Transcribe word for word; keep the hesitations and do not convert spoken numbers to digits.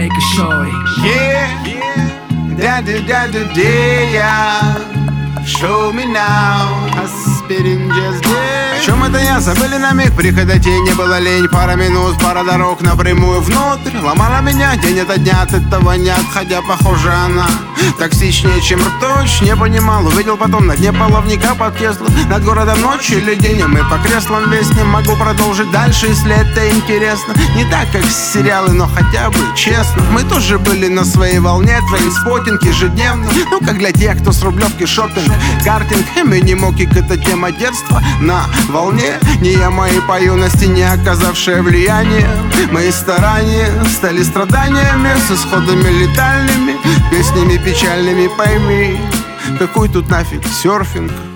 make a shorty. Yeah, daddy, daddy, yeah. Show me now, I spitting just there. О чем это я? Забыли на миг, прихода тени, была лень. Пара минут, пара дорог напрямую внутрь. Ломала меня день ото дня, от этого не отходя. Похоже, она токсичнее, чем ртуть. Не понимал, увидел потом на дне половника под Теслу. Над городом ночи или день, а мы по креслам весь. Не могу продолжить дальше, если это интересно. Не так, как сериалы, но хотя бы честно. Мы тоже были на своей волне, твои спотинг ежедневно. Ну, как для тех, кто с Рублевки шопинг, картинг, мини-мокик, это тема детства. На волне не я мои по юности, не оказавшее влияние. Мои старания стали страданиями с исходами летальными, песнями печальными, пойми. Какой тут нафиг серфинг?